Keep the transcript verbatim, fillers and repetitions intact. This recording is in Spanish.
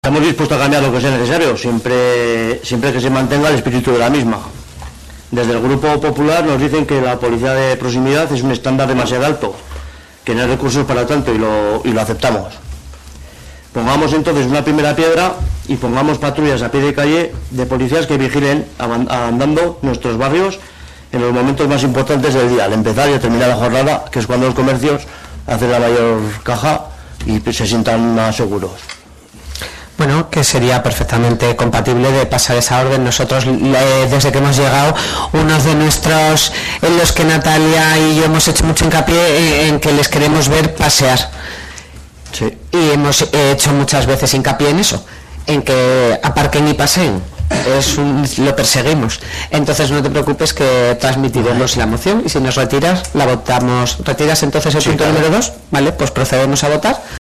Estamos dispuestos a cambiar lo que sea necesario, siempre, siempre que se mantenga el espíritu de la misma. Desde el Grupo Popular nos dicen que la policía de proximidad es un estándar demasiado alto, que no hay recursos para tanto y lo, y lo aceptamos. Pongamos entonces una primera piedra y pongamos patrullas a pie de calle de policías que vigilen andando nuestros barrios en los momentos más importantes del día, al empezar y al terminar la jornada, que es cuando los comercios hacen la mayor caja y se sientan más seguros. Bueno, que sería perfectamente compatible de pasar esa orden. Nosotros, eh, desde que hemos llegado, unos de nuestros, en los que Natalia y yo hemos hecho mucho hincapié en, en que les queremos ver pasear. Sí. Y hemos hecho muchas veces hincapié en eso, en que aparquen y paseen. Es un, lo perseguimos. Entonces no te preocupes, que transmitiremos la moción y si nos retiras, la votamos. ¿Retiras entonces el Sí, punto claro. número dos? Vale, pues procedemos a votar.